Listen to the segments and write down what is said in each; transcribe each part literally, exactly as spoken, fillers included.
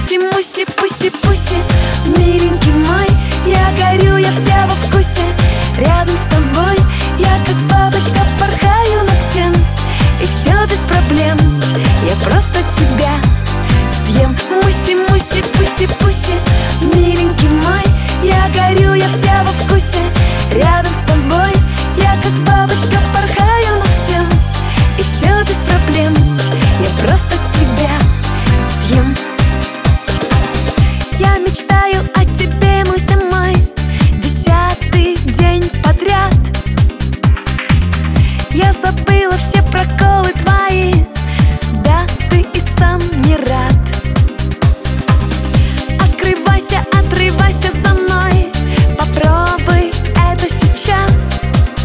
Муси-муси, пуси-пуси, миленький мой, я горю, я вся во вкусе. Рядом с тобой я как бабочка порхаю над всем. И все без проблем, я просто тебя съем. Муси-муси, пуси-пуси, миленький мой, я горю, я вся во вкусе. Рядом с тобой я как бабочка порхаю над всем. И все без проблем, я просто тебя съем. Я мечтаю о тебе, Муся мой, десятый день подряд. Я забыла все проколы твои, да ты и сам не рад. Открывайся, отрывайся со мной, попробуй это сейчас.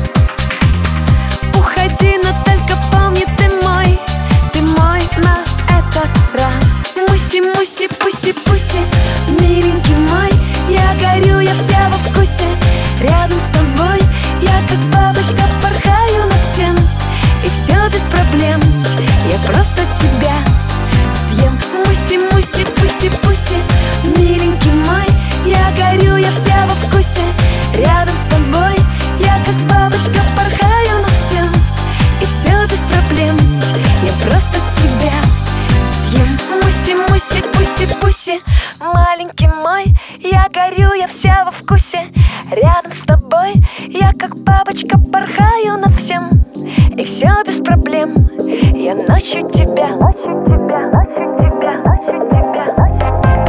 Уходи, но только помни, ты мой, ты мой на этот раз. Муси-муси, пуси-пуси, миленький мой, я горю, я вся во вкусе. Рядом с тобой я как бабочка порхаю над всем. И все без проблем, я просто тебя съем. Муси-муси, пуси-пуси, миленький мой, я горю, я вся во вкусе. Рядом с тобой я как бабочка порхаю над всем. И все без проблем, я просто тебя съем. Муси-муси, пуси-пуси, маленький мой, я горю, я вся во вкусе. Рядом с тобой я как бабочка порхаю над всем. И все без проблем, я ночью тебя, ночью тебя, ночью тебя, ночью тебя, ночью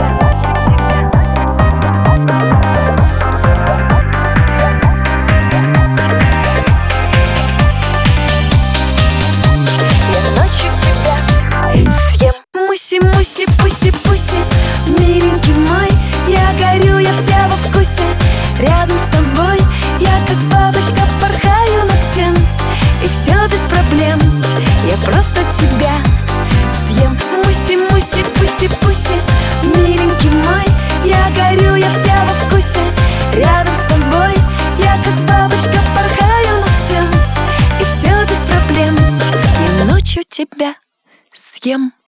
Муси-муси, пуси-пуси, миленький мой, я горю, я вся во вкусе. Рядом с тобой я как бабочка порхаю над всем. И все без проблем, я просто тебя съем. Муси-муси, пуси-пуси, миленький мой, я горю, я вся во вкусе. Рядом с тобой я как бабочка порхаю над всем. И все без проблем, я ночью тебя съем.